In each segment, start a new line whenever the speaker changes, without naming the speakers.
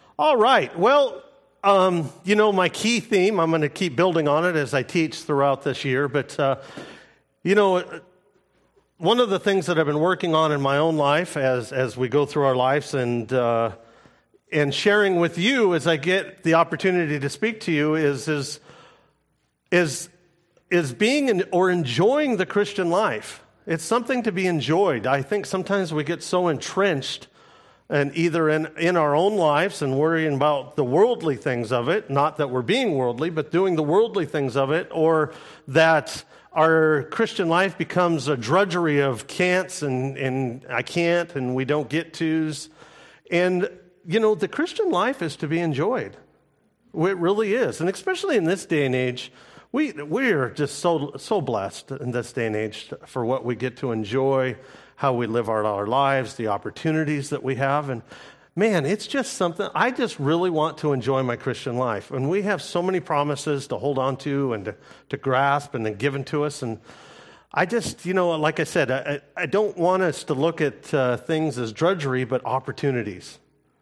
All right. Well, my key theme, I'm going to keep building on it as I teach throughout this year. But, one of the things that I've been working on in my own life as we go through our lives and sharing with you as I get the opportunity to speak to you is being or enjoying the Christian life. It's something to be enjoyed. I think sometimes we get so entrenched and either in our own lives and worrying about the worldly things of it, not that we're being worldly, but doing the worldly things of it, or that our Christian life becomes a drudgery of can'ts and I can't and we don't get to's. And, the Christian life is to be enjoyed. It really is. And especially in this day and age, we are just so blessed in this day and age for what we get to enjoy, how we live our lives, the opportunities that we have. And man, it's just something, I just really want to enjoy my Christian life. And we have so many promises to hold on to and to grasp and then given to us. And I just, like I said, I don't want us to look at things as drudgery, but opportunities.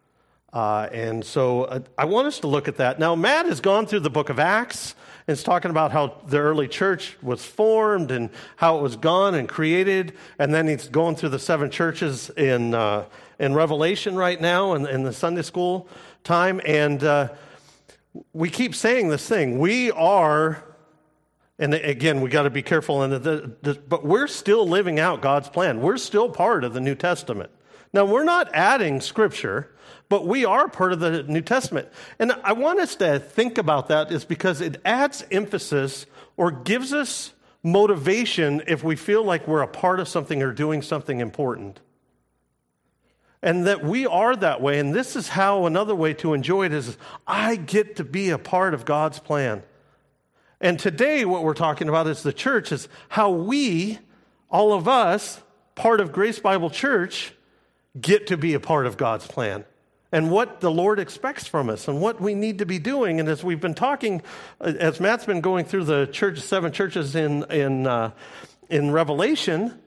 And so I want us to look at that. Now, Matt has gone through the book of Acts. It's talking about how the early church was formed and how it was gone and created. And then he's going through the 7 churches in Revelation right now in the Sunday school time. And we keep saying this thing. We are, and again, we got to be careful, but we're still living out God's plan. We're still part of the New Testament. Now, we're not adding Scripture, but we are part of the New Testament. And I want us to think about that is because it adds emphasis or gives us motivation if we feel like we're a part of something or doing something important. And that we are that way. And this is how another way to enjoy it is I get to be a part of God's plan. And today what we're talking about is the church, is how we, all of us, part of Grace Bible Church, get to be a part of God's plan and what the Lord expects from us and what we need to be doing. And as we've been talking, as Matt's been going through the 7 churches in Revelation,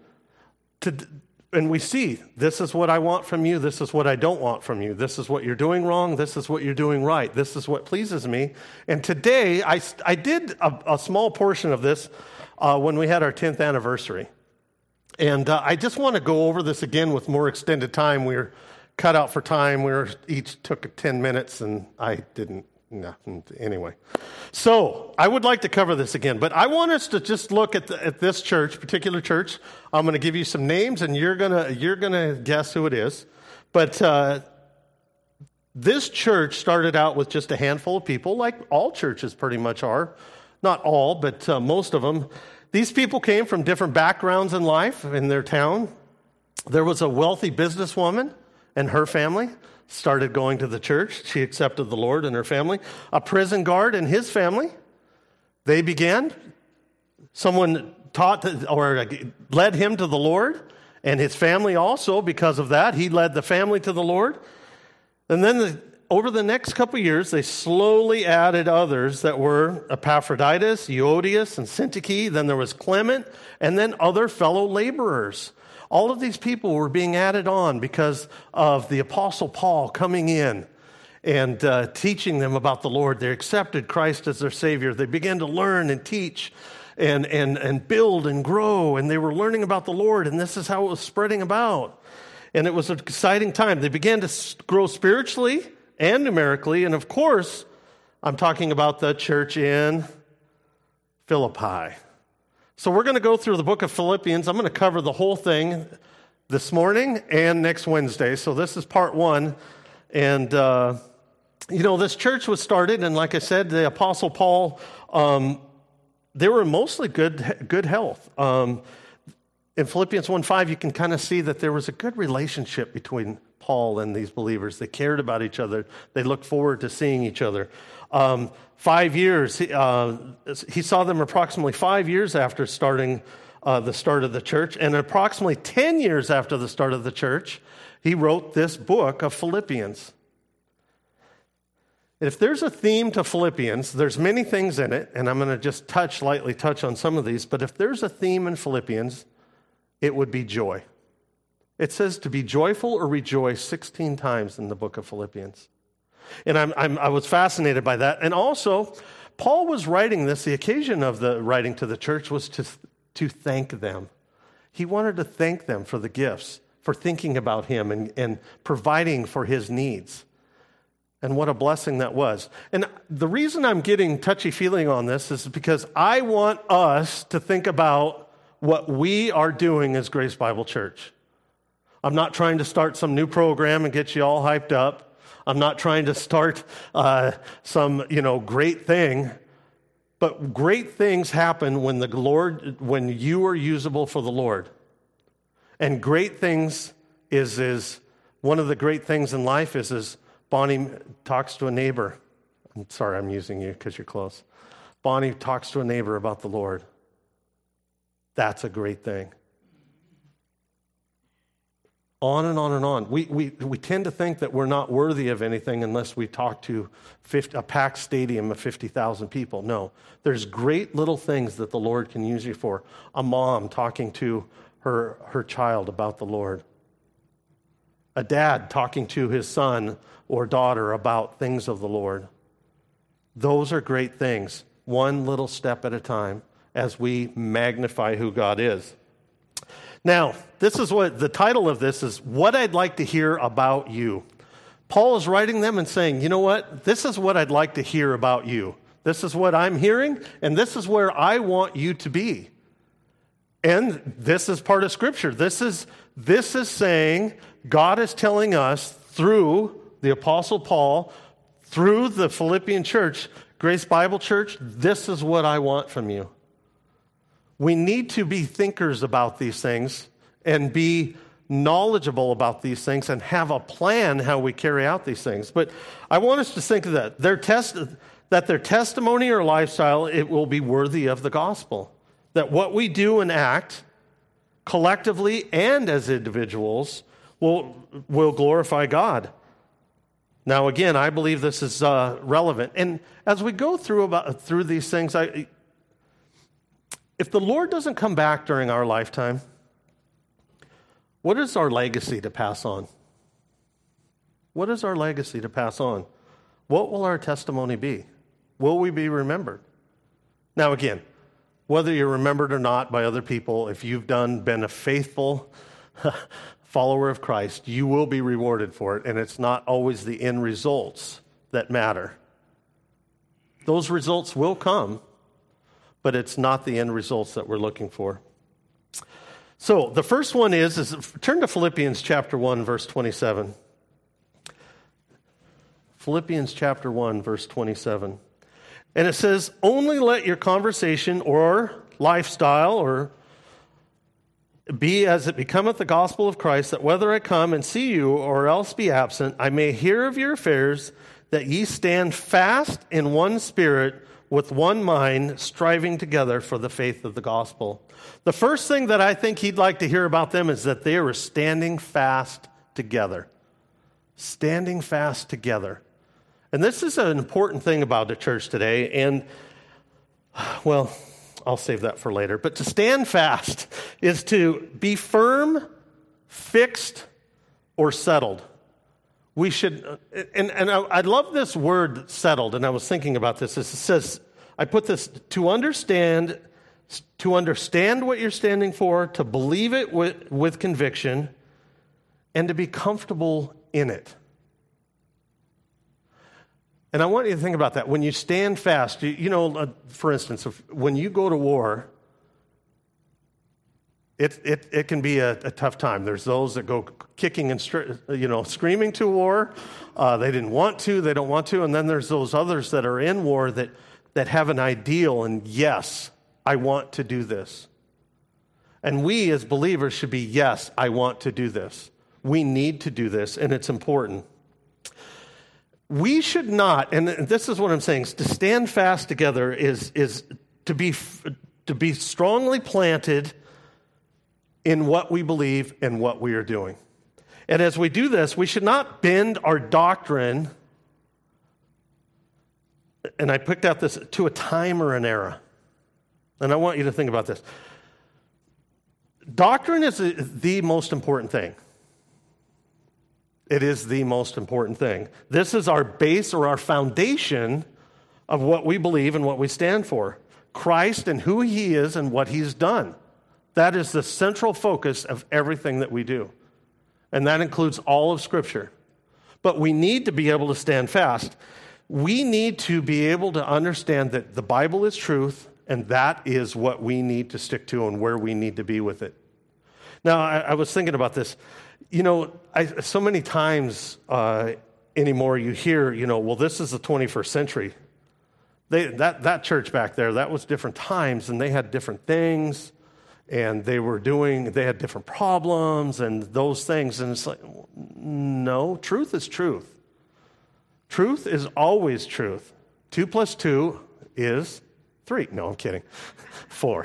and we see, this is what I want from you, this is what I don't want from you, this is what you're doing wrong, this is what you're doing right, this is what pleases me. And today, I did a small portion of this when we had our 10th anniversary. And I just want to go over this again with more extended time. We were cut out for time. We each took 10 minutes, and I didn't. No, anyway. So I would like to cover this again, but I want us to just look at this church, particular church. I'm going to give you some names, and you're gonna guess who it is. But this church started out with just a handful of people, like all churches pretty much are. Not all, but most of them. These people came from different backgrounds in life in their town. There was a wealthy businesswoman and her family started going to the church. She accepted the Lord and her family. A prison guard and his family, they began. Someone taught or led him to the Lord, and his family also, because of that, he led the family to the Lord. And then over the next couple of years, they slowly added others that were Epaphroditus, Euodias, and Syntyche. Then there was Clement, and then other fellow laborers. All of these people were being added on because of the Apostle Paul coming in and teaching them about the Lord. They accepted Christ as their Savior. They began to learn and teach and build and grow, and they were learning about the Lord, and this is how it was spreading about. And it was an exciting time. They began to grow spiritually and numerically, and of course, I'm talking about the church in Philippi. So we're going to go through the book of Philippians. I'm going to cover the whole thing this morning and next Wednesday. So this is part 1. And, this church was started, and like I said, the Apostle Paul, they were mostly good health. In Philippians 1:5, you can kind of see that there was a good relationship between Paul and these believers. They cared about each other. They looked forward to seeing each other. 5 years, he saw them approximately 5 years after starting the start of the church, and approximately 10 years after the start of the church, he wrote this book of Philippians. If there's a theme to Philippians, there's many things in it, and I'm going to just lightly touch on some of these, but if there's a theme in Philippians, it would be joy. It says to be joyful or rejoice 16 times in the book of Philippians. And I was fascinated by that. And also, Paul was writing this, the occasion of the writing to the church was to thank them. He wanted to thank them for the gifts, for thinking about him and providing for his needs. And what a blessing that was. And the reason I'm getting touchy-feeling on this is because I want us to think about what we are doing as Grace Bible Church. I'm not trying to start some new program and get you all hyped up. I'm not trying to start some, great thing. But great things happen when you are usable for the Lord. And great things is one of the great things in life is Bonnie talks to a neighbor. I'm sorry, I'm using you because you're close. Bonnie talks to a neighbor about the Lord. That's a great thing. On and on and on. We tend to think that we're not worthy of anything unless we talk to a packed stadium of 50,000 people. No, there's great little things that the Lord can use you for. A mom talking to her child about the Lord. A dad talking to his son or daughter about things of the Lord. Those are great things, one little step at a time as we magnify who God is. Now, this is what the title of this is, What I'd Like to Hear About You. Paul is writing them and saying, you know what? This is what I'd like to hear about you. This is what I'm hearing, and this is where I want you to be. And this is part of Scripture. This is saying God is telling us through the Apostle Paul, through the Philippian church, Grace Bible Church, this is what I want from you. We need to be thinkers about these things and be knowledgeable about these things and have a plan how we carry out these things. But I want us to think of that. Their testimony or lifestyle, it will be worthy of the gospel. That what we do and act collectively and as individuals will glorify God. Now, again, I believe this is relevant. And as we go through these things, if the Lord doesn't come back during our lifetime, what is our legacy to pass on? What is our legacy to pass on? What will our testimony be? Will we be remembered? Now, again, whether you're remembered or not by other people, if you've been a faithful follower of Christ, you will be rewarded for it, and it's not always the end results that matter. Those results will come, but it's not the end results that we're looking for. So the first one is turn to Philippians chapter 1, verse 27. Philippians chapter 1, verse 27. And it says, only let your conversation or lifestyle or be as it becometh the gospel of Christ, that whether I come and see you or else be absent, I may hear of your affairs, that ye stand fast in one spirit, with one mind, striving together for the faith of the gospel. The first thing that I think he'd like to hear about them is that they were standing fast together. Standing fast together. And this is an important thing about the church today, and, well, I'll save that for later. But to stand fast is to be firm, fixed, or settled. We should, and I love this word settled, and I was thinking about this. It says, I put this, to understand what you're standing for, to believe it with conviction, and to be comfortable in it. And I want you to think about that. When you stand fast, for instance, when you go to war, it can be a tough time. There's those that go kicking and screaming to war. They didn't want to, they don't want to. And then there's those others that are in war that have an ideal and, yes, I want to do this. And we as believers should be, yes, I want to do this. We need to do this, and it's important. We should not, and this is what I'm saying, to stand fast together is to be strongly planted in what we believe and what we are doing. And as we do this, we should not bend our doctrine, and I picked out this, to a time or an era. And I want you to think about this. Doctrine is the most important thing. It is the most important thing. This is our base or our foundation of what we believe and what we stand for. Christ and who he is and what he's done. That is the central focus of everything that we do. And that includes all of Scripture. But we need to be able to stand fast. We need to be able to understand that the Bible is truth, and that is what we need to stick to and where we need to be with it. Now, I was thinking about this. So many times anymore you hear, well, this is the 21st century. That church back there, that was different times, and they had different things, and they had different problems and those things. And it's like, no, truth is truth. Truth is always truth. 2 + 2 is 3. No, I'm kidding. 4.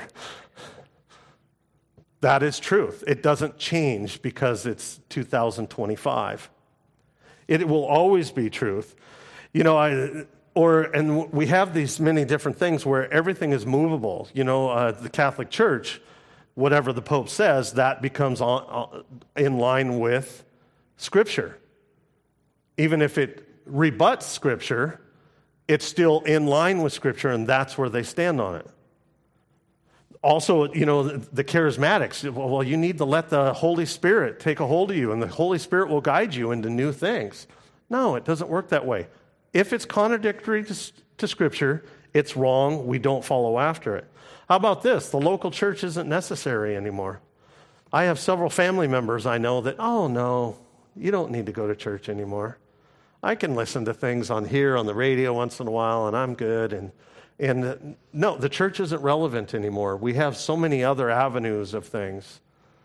That is truth. It doesn't change because it's 2025. It will always be truth. And we have these many different things where everything is movable. The Catholic Church, whatever the Pope says, that becomes in line with Scripture. Even if it rebuts Scripture, it's still in line with Scripture, and that's where they stand on it. Also, the charismatics, well, you need to let the Holy Spirit take a hold of you, and the Holy Spirit will guide you into new things. No, it doesn't work that way. If it's contradictory to Scripture, it's wrong. We don't follow after it. How about this? The local church isn't necessary anymore. I have several family members I know that, oh, no, you don't need to go to church anymore. I can listen to things on the radio once in a while, and I'm good. And no, the church isn't relevant anymore. We have so many other avenues of things.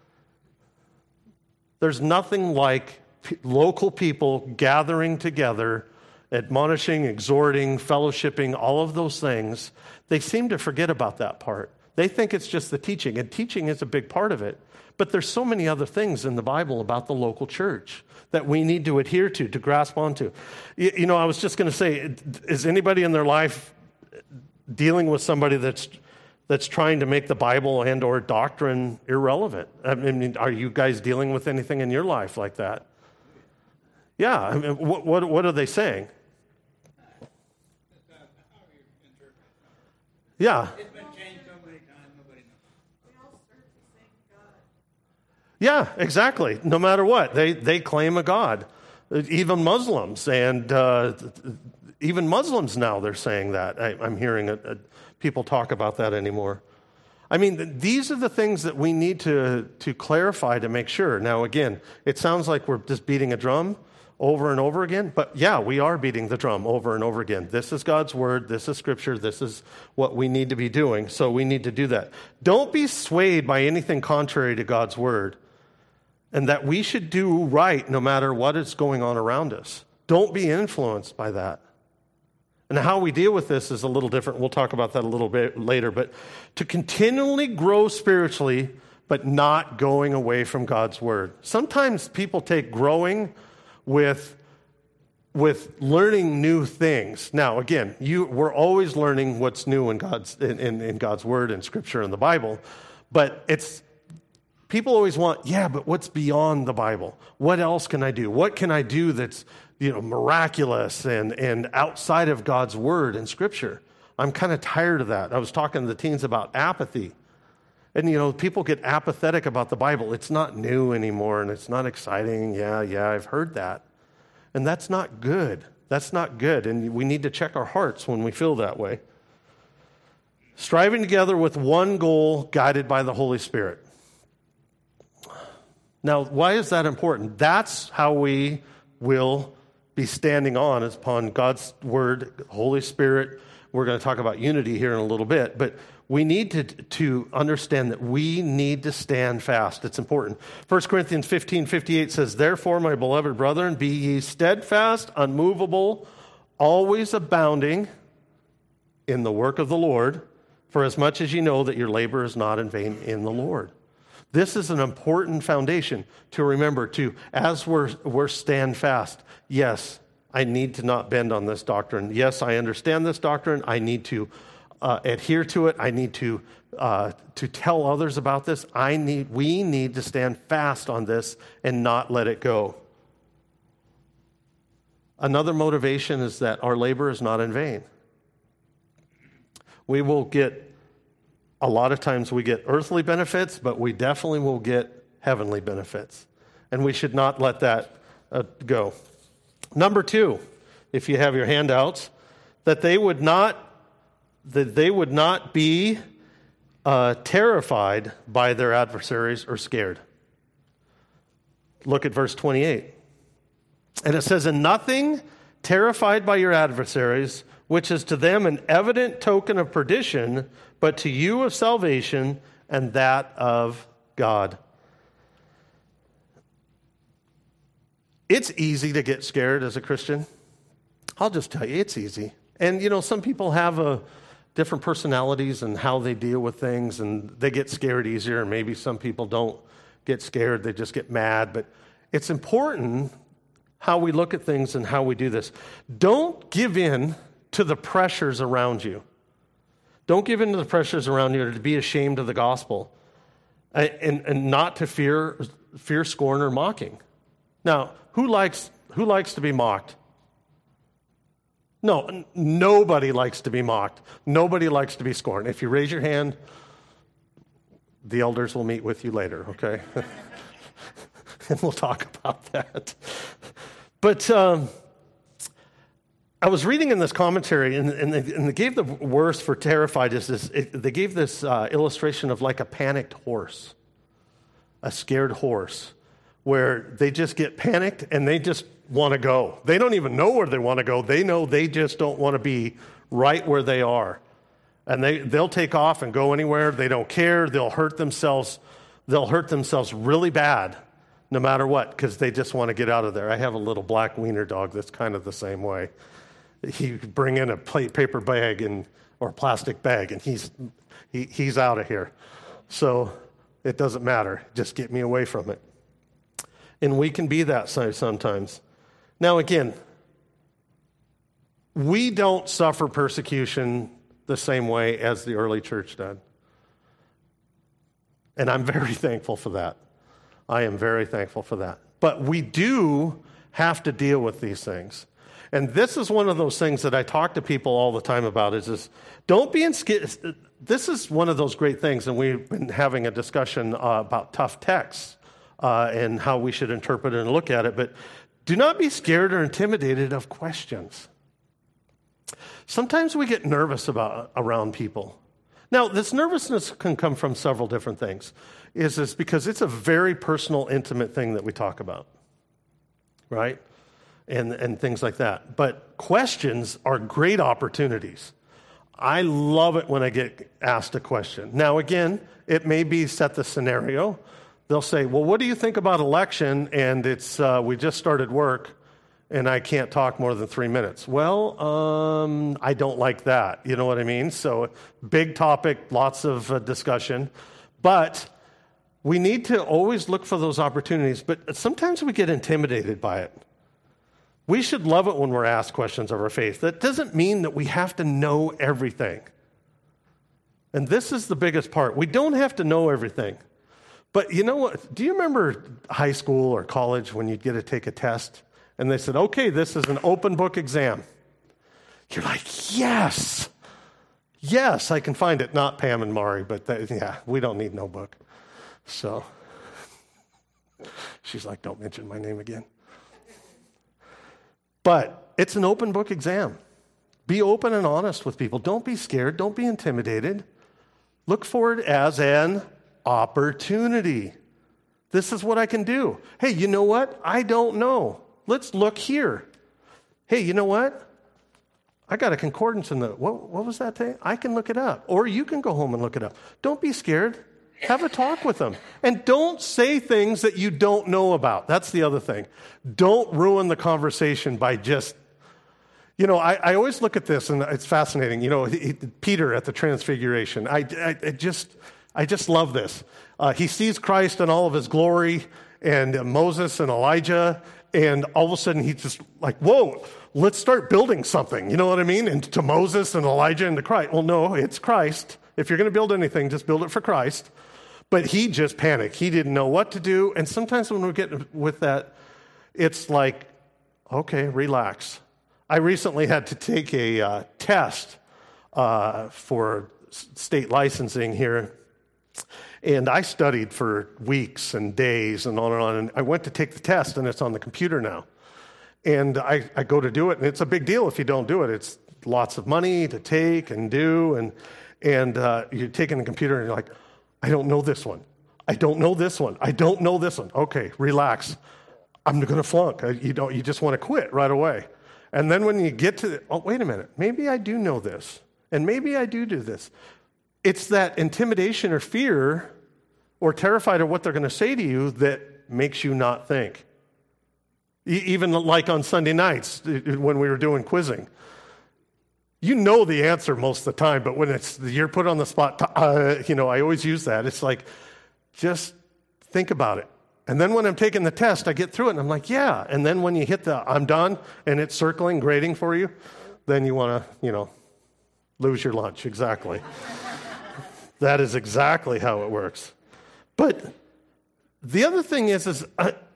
There's nothing like local people gathering together, admonishing, exhorting, fellowshipping, all of those things. They seem to forget about that part. They think it's just the teaching, and teaching is a big part of it. But there's so many other things in the Bible about the local church that we need to adhere to grasp onto. I was just going to say, is anybody in their life dealing with somebody that's trying to make the Bible and or doctrine irrelevant? I mean, are you guys dealing with anything in your life like that? Yeah. I mean, what are they saying? Yeah.
It's been changed so many times, nobody knows.
We all serve the same God.
Yeah, exactly. No matter what, they claim a God. Even Muslims, and even Muslims now, they're saying that. I'm hearing people talk about that anymore. I mean, these are the things that we need to clarify to make sure. Now, again, it sounds like we're just beating a drum over and over again, but yeah, we are beating the drum over and over again. This is God's word, this is Scripture, this is what we need to be doing, so we need to do that. Don't be swayed by anything contrary to God's word, and that we should do right no matter what is going on around us. Don't be influenced by that. And how we deal with this is a little different. We'll talk about that a little bit later, but to continually grow spiritually, but not going away from God's word. Sometimes people take growing with learning new things. Now, again, we're always learning what's new in God's word and Scripture and the Bible, but people always want, but what's beyond the Bible? What else can I do? What can I do that's miraculous and outside of God's word and Scripture? I'm kind of tired of that. I was talking to the teens about apathy. And, people get apathetic about the Bible. It's not new anymore, and it's not exciting. Yeah, I've heard that. And that's not good. That's not good, and we need to check our hearts when we feel that way. Striving together with one goal, guided by the Holy Spirit. Now, why is that important? That's how we will be standing on upon God's word, Holy Spirit. We're going to talk about unity here in a little bit, but we need to understand that we need to stand fast. It's important. 1 Corinthians 15:58 says, "Therefore, my beloved brethren, be ye steadfast, unmovable, always abounding in the work of the Lord, for as much as ye know that your labor is not in vain in the Lord." This is an important foundation to remember, as we're stand fast. Yes, I need to not bend on this doctrine. Yes, I understand this doctrine. I need to adhere to it. I need to tell others about this. We need to stand fast on this and not let it go. Another motivation is that our labor is not in vain. We will get, a lot of times we get earthly benefits, but we definitely will get heavenly benefits. And we should not let that go. Number 2, if you have your handouts, that they would not be terrified by their adversaries or scared. Look at verse 28. And it says, "In nothing terrified by your adversaries, which is to them an evident token of perdition, but to you of salvation, and that of God." It's easy to get scared as a Christian. I'll just tell you, it's easy. And, some people have different personalities and how they deal with things, and they get scared easier, and maybe some people don't get scared, they just get mad. But it's important how we look at things and how we do this. Don't give in to the pressures around you. Don't give in to the pressures around you to be ashamed of the gospel and not to fear scorn or mocking. Now, who likes to be mocked? No, nobody likes to be mocked. Nobody likes to be scorned. If you raise your hand, the elders will meet with you later, okay? And we'll talk about that. But I was reading in this commentary, and they gave the worst for terrified is this. They gave this illustration of like a panicked horse, a scared horse, where they just get panicked and they just want to go. They don't even know where they want to go. They know they just don't want to be right where they are. And they'll take off and go anywhere. They don't care. They'll hurt themselves. They'll hurt themselves really bad no matter what, because they just want to get out of there. I have a little black wiener dog that's kind of the same way. He bring in a paper bag or plastic bag, and he's out of here. So it doesn't matter. Just get me away from it. And we can be that sometimes. Now again, we don't suffer persecution the same way as the early church did. And I'm very thankful for that. I am very thankful for that. But we do have to deal with these things. And this is one of those things that I talk to people all the time about is don't be scared. This is one of those great things, and we've been having a discussion about tough texts and how we should interpret it and look at it. But do not be scared or intimidated of questions. Sometimes we get nervous around people. Now, this nervousness can come from several different things. Is because it's a very personal, intimate thing that we talk about, right? And things like that. But questions are great opportunities. I love it when I get asked a question. Now, again, it may be set the scenario. They'll say, well, what do you think about election? And it's we just started work, and I can't talk more than 3 minutes. Well, I don't like that. You know what I mean? So big topic, lots of discussion. But we need to always look for those opportunities. But sometimes we get intimidated by it. We should love it when we're asked questions of our faith. That doesn't mean that we have to know everything. And this is the biggest part. We don't have to know everything. But you know what? Do you remember high school or college when you'd get to take a test? And they said, okay, this is an open book exam. You're like, yes, I can find it. Not Pam and Mari, but we don't need no book. So she's like, don't mention my name again. But it's an open book exam. Be open and honest with people. Don't be scared. Don't be intimidated. Look for it as an opportunity. This is what I can do. Hey, you know what? I don't know. Let's look here. Hey, you know what? I got a concordance in what was that thing? I can look it up. Or you can go home and look it up. Don't be scared. Have a talk with them. And don't say things that you don't know about. That's the other thing. Don't ruin the conversation by just, I always look at this, and it's fascinating. Peter at the Transfiguration. I just love this. He sees Christ in all of his glory, and Moses and Elijah, and all of a sudden he's just like, whoa, let's start building something. You know what I mean? And to Moses and Elijah and to Christ. Well, no, it's Christ. If you're going to build anything, just build it for Christ. But he just panicked. He didn't know what to do. And sometimes when we get with that, it's like, okay, relax. I recently had to take a test for state licensing here, and I studied for weeks and days and on and on, and I went to take the test, and it's on the computer now. And I go to do it, and it's a big deal if you don't do it. It's lots of money to take and do, and you're taking the computer, and you're like, I don't know this one. I don't know this one. I don't know this one. Okay, relax. I'm going to flunk. You just want to quit right away. And then when you get to wait a minute, maybe I do know this, and maybe I do this. It's that intimidation or fear or terrified of what they're going to say to you that makes you not think. Even like on Sunday nights when we were doing quizzing. You know the answer most of the time, but when you're put on the spot, I always use that. It's like, just think about it. And then when I'm taking the test, I get through it, and I'm like, yeah. And then when you hit the I'm done, and it's circling, grading for you, then you want to, lose your lunch. Exactly. That is exactly how it works. But the other thing is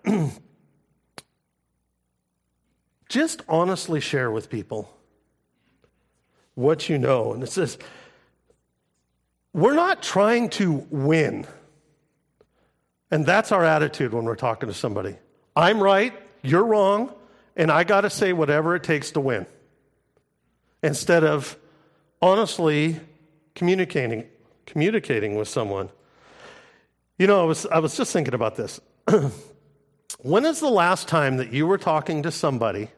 just honestly share with people what you know. And it says, we're not trying to win. And that's our attitude when we're talking to somebody. I'm right, you're wrong, and I got to say whatever it takes to win. Instead of honestly communicating with someone. I was just thinking about this. When is the last time that you were talking to somebody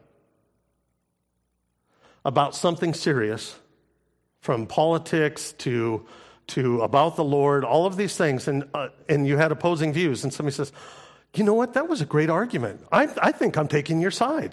about something serious, from politics to about the Lord, all of these things, and you had opposing views, and somebody says, you know what, that was a great argument. I think I'm taking your side.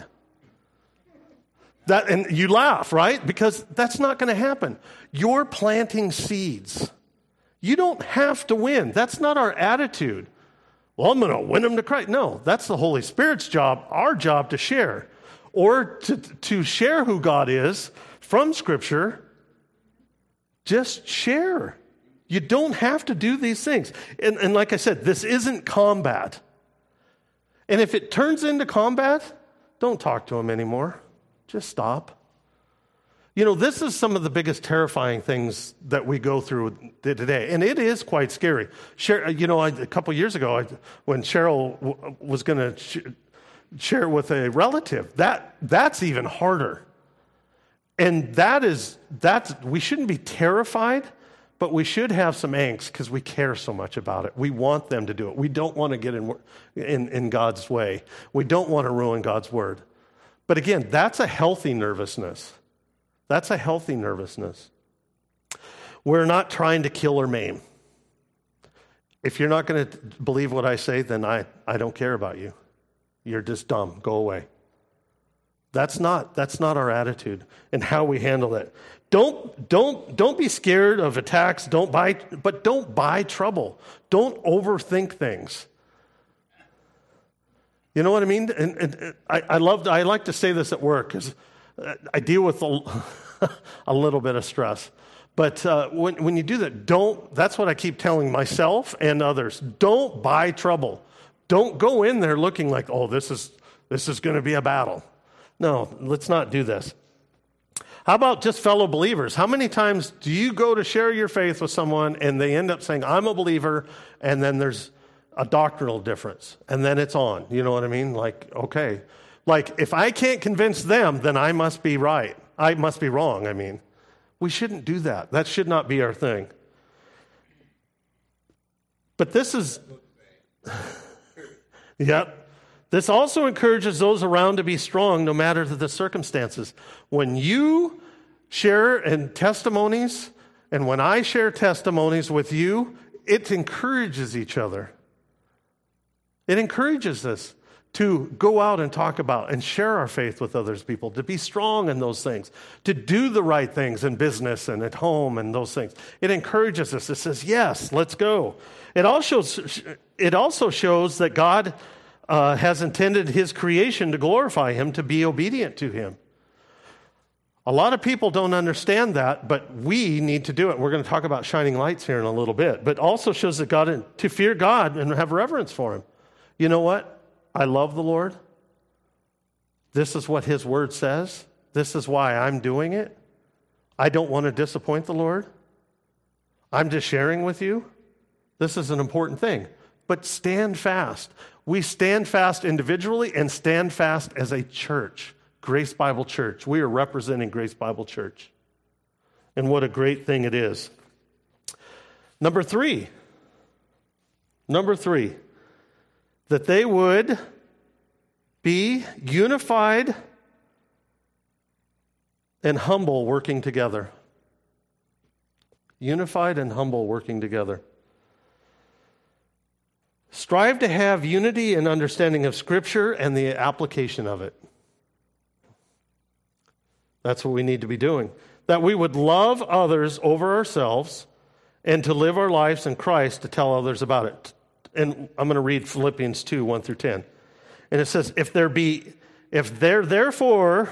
And you laugh, right? Because that's not going to happen. You're planting seeds. You don't have to win. That's not our attitude. Well, I'm going to win them to Christ. No, that's the Holy Spirit's job, our job to share. Or to share who God is from Scripture. Just share. You don't have to do these things. And like I said, this isn't combat. And if it turns into combat, don't talk to them anymore. Just stop. This is some of the biggest terrifying things that we go through today. And it is quite scary. A couple years ago, when Cheryl was going to share with a relative, that's even harder. And that's we shouldn't be terrified, but we should have some angst because we care so much about it. We want them to do it. We don't want to get in God's way. We don't want to ruin God's word. But again, that's a healthy nervousness. That's a healthy nervousness. We're not trying to kill or maim. If you're not going to believe what I say, then I don't care about you. You're just dumb. Go away. That's not our attitude and how we handle it. Don't be scared of attacks. Don't buy trouble. Don't overthink things. You know what I mean? And I like to say this at work because I deal with a little bit of stress. But when you do that, that's what I keep telling myself and others. Don't buy trouble. Don't go in there looking like, oh, this is going to be a battle. No, let's not do this. How about just fellow believers? How many times do you go to share your faith with someone and they end up saying, I'm a believer, and then there's a doctrinal difference, and then it's on. You know what I mean? Like, okay. Like, if I can't convince them, then I must be right. I must be wrong, I mean. We shouldn't do that. That should not be our thing. But this is... Yep. This also encourages those around to be strong no matter the circumstances. When you share in testimonies, and when I share testimonies with you, it encourages each other. It encourages us to go out and talk about and share our faith with others people, to be strong in those things, to do the right things in business and at home and those things. It encourages us. It says, yes, let's go. It also shows that God has intended his creation to glorify him, to be obedient to him. A lot of people don't understand that, but we need to do it. We're going to talk about shining lights here in a little bit, but also shows that God, to fear God and have reverence for him. You know what? I love the Lord. This is what his word says. This is why I'm doing it. I don't want to disappoint the Lord. I'm just sharing with you. This is an important thing. But stand fast. We stand fast individually and stand fast as a church. Grace Bible Church. We are representing Grace Bible Church. And what a great thing it is. Number three, that they would be unified and humble working together. Unified and humble working together. Strive to have unity and understanding of Scripture and the application of it. That's what we need to be doing. That we would love others over ourselves and to live our lives in Christ to tell others about it. And I'm going to read Philippians 2, 1 through 10. And it says, if there be therefore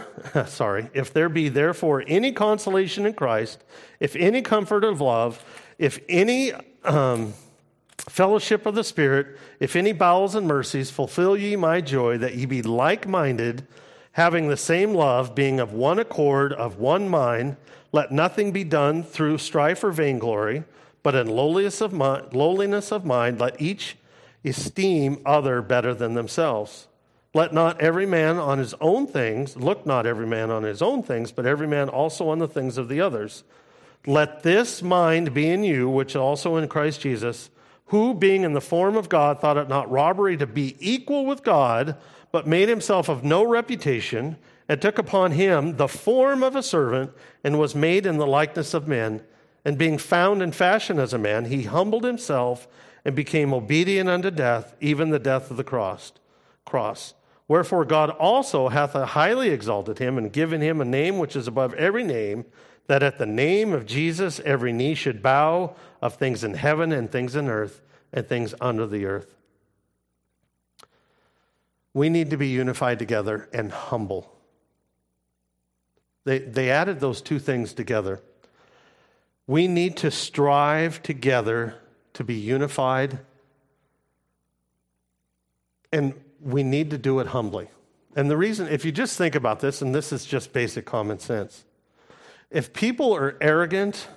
any consolation in Christ, if any comfort of love, if any fellowship of the Spirit, if any bowels and mercies, fulfill ye my joy, that ye be like-minded, having the same love, being of one accord, of one mind. Let nothing be done through strife or vainglory, but in lowliness of mind, let each esteem other better than themselves. Look not every man on his own things, but every man also on the things of the others. Let this mind be in you, which also in Christ Jesus, who, being in the form of God, thought it not robbery to be equal with God, but made himself of no reputation, and took upon him the form of a servant, and was made in the likeness of men. And being found in fashion as a man, he humbled himself and became obedient unto death, even the death of the cross. Wherefore God also hath highly exalted him, and given him a name which is above every name, that at the name of Jesus every knee should bow, of things in heaven and things in earth and things under the earth. We need to be unified together and humble. They added those two things together. We need to strive together to be unified, and we need to do it humbly. And the reason, if you just think about this, and this is just basic common sense, if people are arrogant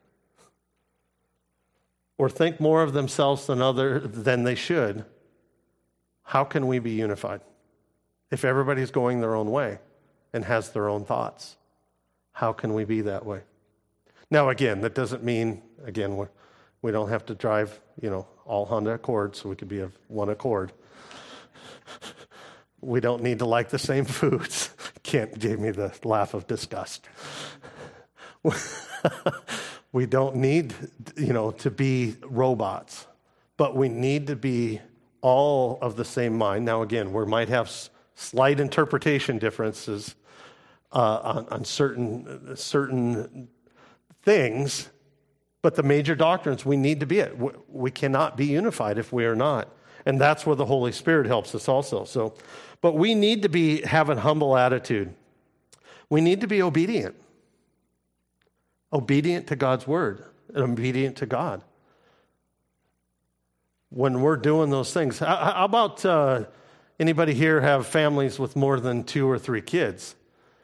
or think more of themselves than they should, how can we be unified? If everybody's going their own way and has their own thoughts, how can we be that way? Now, again, that doesn't mean, we don't have to drive, all Honda Accords so we could be of one accord. We don't need to like the same foods. Kent gave me the laugh of disgust. We don't need, to be robots, but we need to be all of the same mind. Now, again, we might have slight interpretation differences on certain things, but the major doctrines we need to be at. We cannot be unified if we are not. And that's where the Holy Spirit helps us also. But we need to have an humble attitude. We need to be obedient to God's word and obedient to God. When we're doing those things, how about anybody here have families with more than 2 or 3 kids?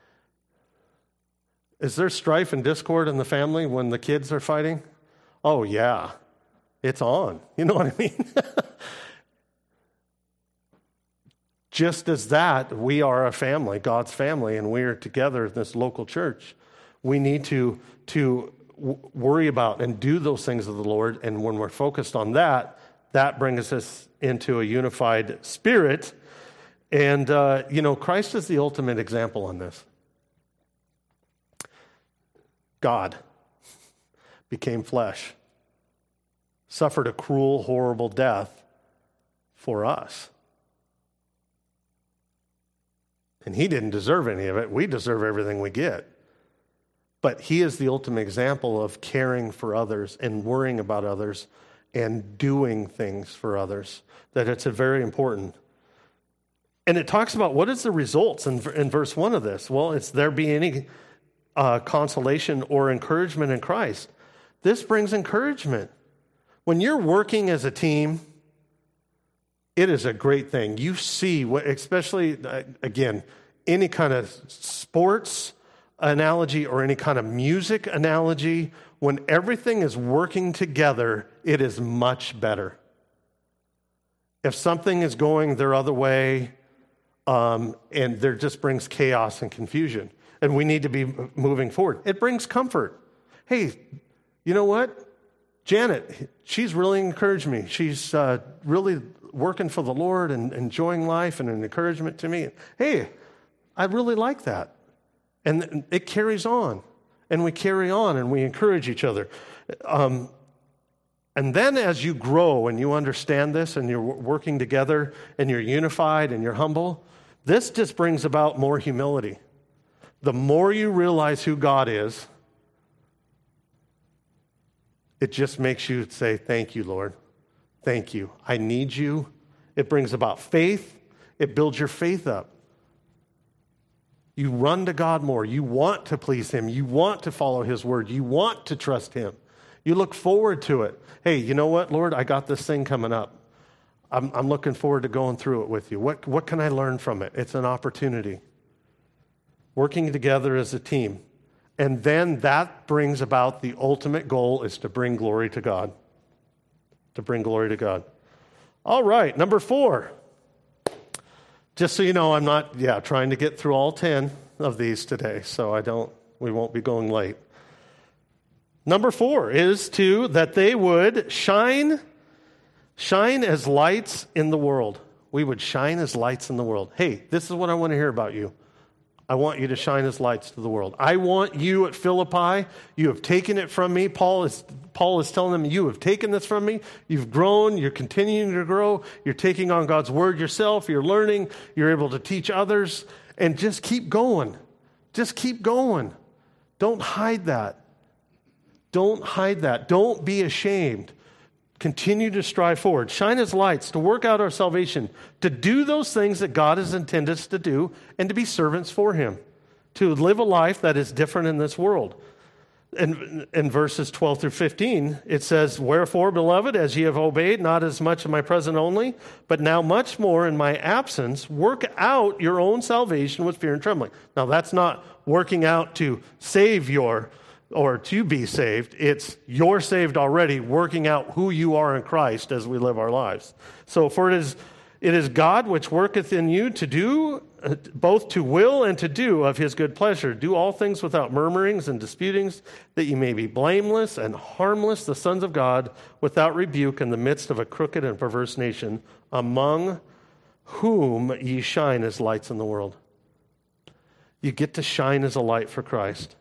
Is there strife and discord in the family when the kids are fighting? Oh, yeah. It's on. You know what I mean? Just as that, we are a family, God's family, and we are together in this local church. We need to worry about and do those things of the Lord, and when we're focused on that, that brings us into a unified spirit. And, Christ is the ultimate example on this. God became flesh, suffered a cruel, horrible death for us. And he didn't deserve any of it. We deserve everything we get. But he is the ultimate example of caring for others and worrying about others and doing things for others. That it's a very important. And it talks about what is the results in verse 1 of this. Well, it's there be any consolation or encouragement in Christ. This brings encouragement. When you're working as a team, it is a great thing. You see what, especially, again, any kind of sports analogy or any kind of music analogy, when everything is working together, it is much better. If something is going their other way, and there just brings chaos and confusion, and we need to be moving forward, it brings comfort. Hey, you know what? Janet, she's really encouraged me. She's really working for the Lord and enjoying life and an encouragement to me. Hey, I really like that. And it carries on. And we carry on and we encourage each other. And then as you grow and you understand this and you're working together and you're unified and you're humble, this just brings about more humility. The more you realize who God is, it just makes you say, thank you, Lord. Thank you. I need you. It brings about faith. It builds your faith up. You run to God more. You want to please Him. You want to follow His word. You want to trust Him. You look forward to it. Hey, you know what, Lord? I got this thing coming up. I'm looking forward to going through it with you. What can I learn from it? It's an opportunity. Working together as a team. And then that brings about the ultimate goal is to bring glory to God. To bring glory to God. All right, number 4. Just so you know, I'm not, trying to get through all 10 of these today, so we won't be going late. Number 4 is that they would shine as lights in the world. We would shine as lights in the world. Hey, this is what I want to hear about you. I want you to shine as lights to the world. I want you at Philippi. You have taken it from me. Paul is telling them, you have taken this from me. You've grown. You're continuing to grow. You're taking on God's word yourself. You're learning. You're able to teach others. And just keep going. Just keep going. Don't hide that. Don't hide that. Don't be ashamed. Continue to strive forward. Shine as lights to work out our salvation, to do those things that God has intended us to do, and to be servants for Him, to live a life that is different in this world. In verses 12 through 15, it says, "Wherefore, beloved, as ye have obeyed, not as much in my presence only, but now much more in my absence, work out your own salvation with fear and trembling." Now, that's not working out to save or to be saved. It's you're saved already, working out who you are in Christ as we live our lives. So for it is God which worketh in you to do, both to will and to do of His good pleasure. Do all things without murmurings and disputings, that ye may be blameless and harmless, the sons of God, without rebuke in the midst of a crooked and perverse nation, among whom ye shine as lights in the world. You get to shine as a light for Christ.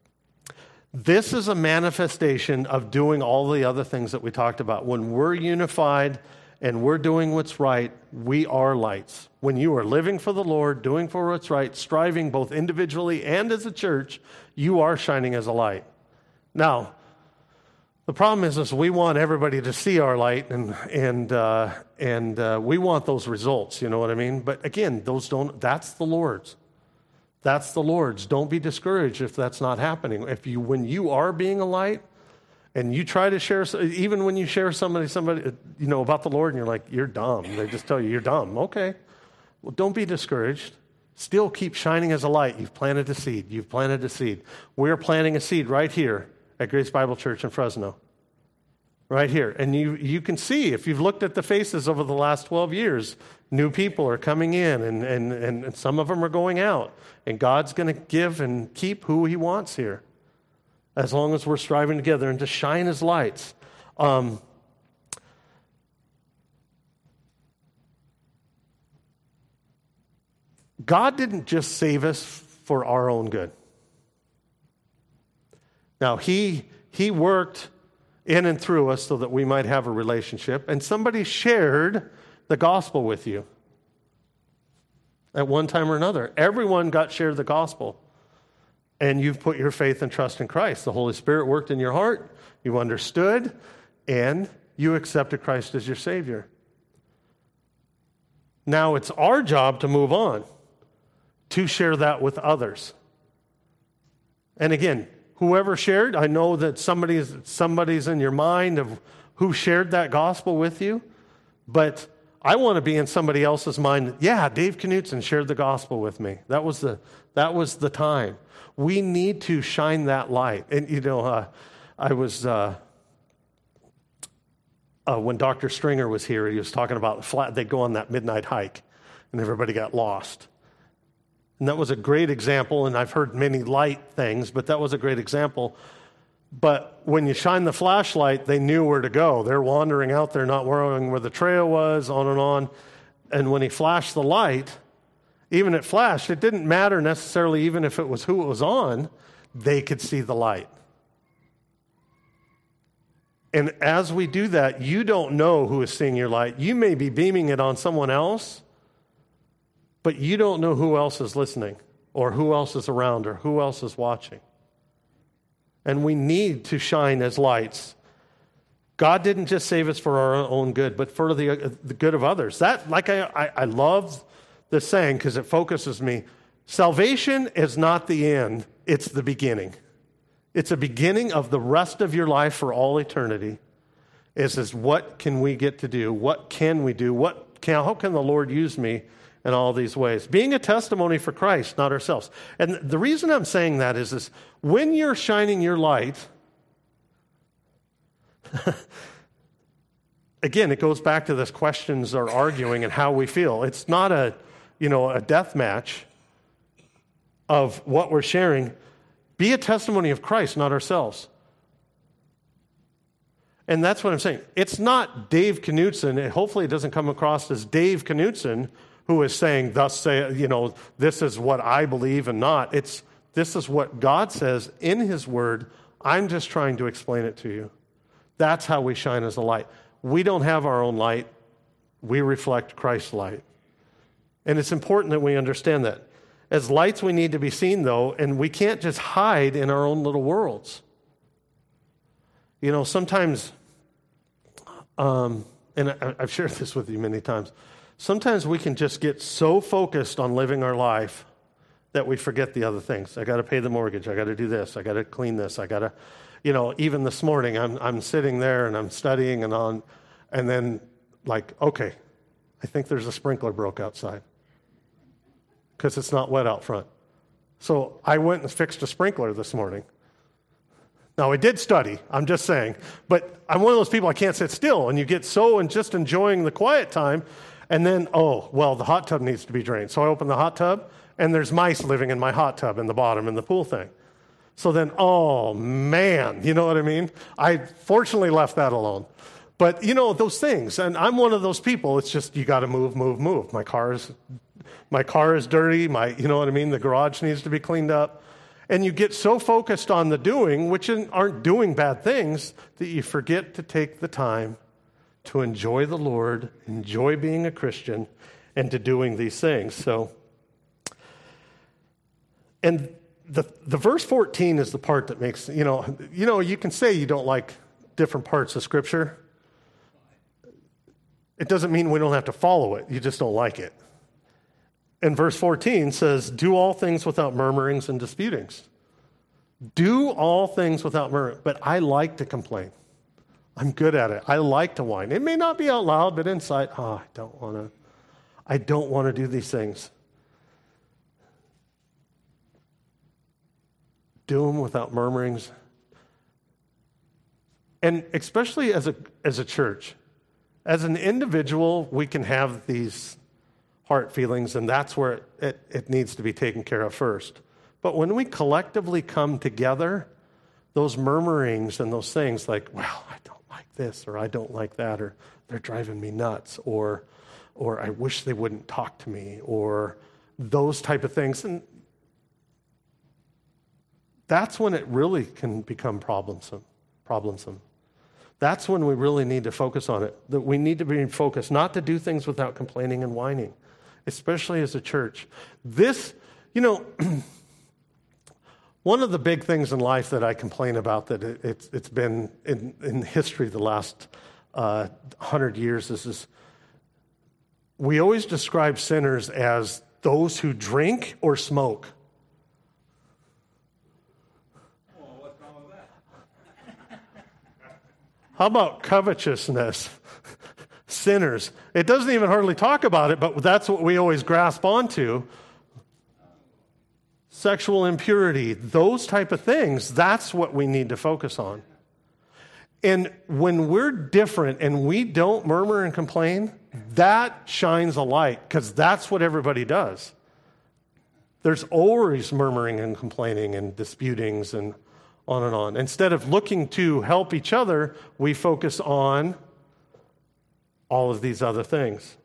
This is a manifestation of doing all the other things that we talked about. When we're unified and we're doing what's right, we are lights. When you are living for the Lord, doing for what's right, striving both individually and as a church, you are shining as a light. Now, the problem is we want everybody to see our light, and we want those results. You know what I mean? But again, that's the Lord's. That's the Lord's. Don't be discouraged if that's not happening. When you are being a light, and you try to share, even when you share somebody, about the Lord, and you're like, you're dumb. They just tell you, you're dumb. Okay. Well, don't be discouraged. Still keep shining as a light. You've planted a seed. You've planted a seed. We're planting a seed right here at Grace Bible Church in Fresno. Right here. And you can see, if you've looked at the faces over the last 12 years, new people are coming in, and some of them are going out. And God's going to give and keep who He wants here, as long as we're striving together and to shine as lights. God didn't just save us for our own good. Now, He worked in and through us so that we might have a relationship, and somebody shared the gospel with you at one time or another. Everyone got shared the gospel, and you've put your faith and trust in Christ. The Holy Spirit worked in your heart, you understood, and you accepted Christ as your Savior. Now it's our job to move on, to share that with others. And again, whoever shared, I know that somebody's in your mind of who shared that gospel with you, but I want to be in somebody else's mind. Yeah, Dave Knutson shared the gospel with me. That was the time. We need to shine that light. And I was when Dr. Stringer was here, he was talking about they'd go on that midnight hike, and everybody got lost. And that was a great example. And I've heard many light things, but that was a great example. But when you shine the flashlight, they knew where to go. They're wandering out there, not knowing where the trail was, on and on. And when he flashed the light, even it flashed, it didn't matter necessarily even if it was who it was on, they could see the light. And as we do that, you don't know who is seeing your light. You may be beaming it on someone else, but you don't know who else is listening or who else is around or who else is watching. And we need to shine as lights. God didn't just save us for our own good, but for the good of others. That, like I love this saying because it focuses me. Salvation is not the end, it's the beginning. It's a beginning of the rest of your life for all eternity. Is what can we get to do? What can we do? How can the Lord use me in all these ways? Being a testimony for Christ, not ourselves. And the reason I'm saying that is when you're shining your light, again, it goes back to this questions or arguing and how we feel. It's not a death match of what we're sharing. Be a testimony of Christ, not ourselves. And that's what I'm saying. It's not Dave Knutson. Hopefully it doesn't come across as Dave Knutson who is saying, thus say, this is what I believe and not. This is what God says in his word. I'm just trying to explain it to you. That's how we shine as a light. We don't have our own light. We reflect Christ's light. And it's important that we understand that. As lights, we need to be seen, though, and we can't just hide in our own little worlds. Sometimes, and I've shared this with you many times, sometimes we can just get so focused on living our life that we forget the other things. I got to pay the mortgage. I got to do this. I got to clean this. I got to, even this morning, I'm sitting there and I'm studying and then okay, I think there's a sprinkler broke outside because it's not wet out front. So I went and fixed a sprinkler this morning. Now, I did study, I'm just saying, but I'm one of those people, I can't sit still, and you get so and just enjoying the quiet time, and then, the hot tub needs to be drained. So I open the hot tub, and there's mice living in my hot tub in the bottom in the pool thing. So then, man, you know what I mean? I fortunately left that alone. But, those things, and I'm one of those people, it's just, you got to move. My car is dirty, you know what I mean? The garage needs to be cleaned up. And you get so focused on the doing, which aren't doing bad things, that you forget to take the time to enjoy the Lord, enjoy being a Christian, and to doing these things. So, and the verse 14 is the part that makes, you can say you don't like different parts of Scripture. It doesn't mean we don't have to follow it. You just don't like it. And verse 14 says, do all things without murmurings and disputings. Do all things without murmuring. But I like to complain. I'm good at it. I like to whine. It may not be out loud, but inside, I don't want to do these things. Do them without murmurings. And especially as a church, as an individual, we can have these heart feelings, and that's where it needs to be taken care of first. But when we collectively come together, those murmurings and those things like, I don't like this, or I don't like that, or they're driving me nuts, or I wish they wouldn't talk to me, or those type of things. And that's when it really can become problemsome. That's when we really need to focus on it. That we need to be focused, not to do things without complaining and whining, especially as a church. This, one of the big things in life that I complain about that it's been in history the last 100 years is we always describe sinners as those who drink or smoke.
What's wrong with that?
How about covetousness? sinners. It doesn't even hardly talk about it, but that's what we always grasp onto. Sexual impurity, those type of things, that's what we need to focus on. And when we're different and we don't murmur and complain, that shines a light because that's what everybody does. There's always murmuring and complaining and disputings and on. Instead of looking to help each other, we focus on all of these other things.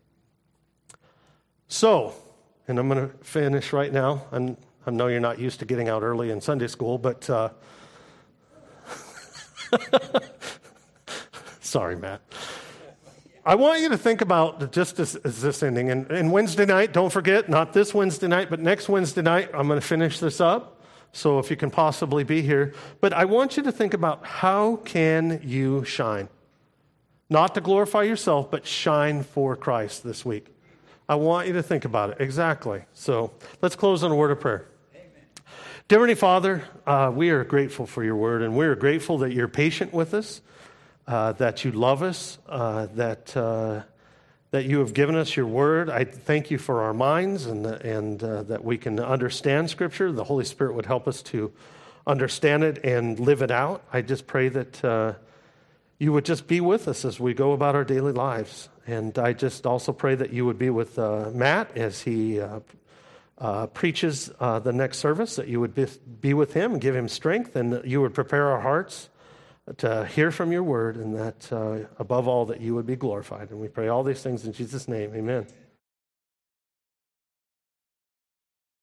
So, and I'm going to finish right now. I know you're not used to getting out early in Sunday school, but sorry, Matt. I want you to think about, just as this ending, and Wednesday night, don't forget, not this Wednesday night, but next Wednesday night, I'm going to finish this up. So if you can possibly be here. But I want you to think about how can you shine? Not to glorify yourself, but shine for Christ this week. I want you to think about it. Exactly. So let's close on a word of prayer. Amen. Dear Heavenly Father, we are grateful for your word, and we are grateful that you're patient with us, that you love us, that you have given us your word. I thank you for our minds and that we can understand Scripture. The Holy Spirit would help us to understand it and live it out. I just pray that you would just be with us as we go about our daily lives. And I just also pray that you would be with Matt as he preaches the next service, that you would be with him and give him strength, and that you would prepare our hearts to hear from your word, and that above all that you would be glorified. And we pray all these things in Jesus' name. Amen.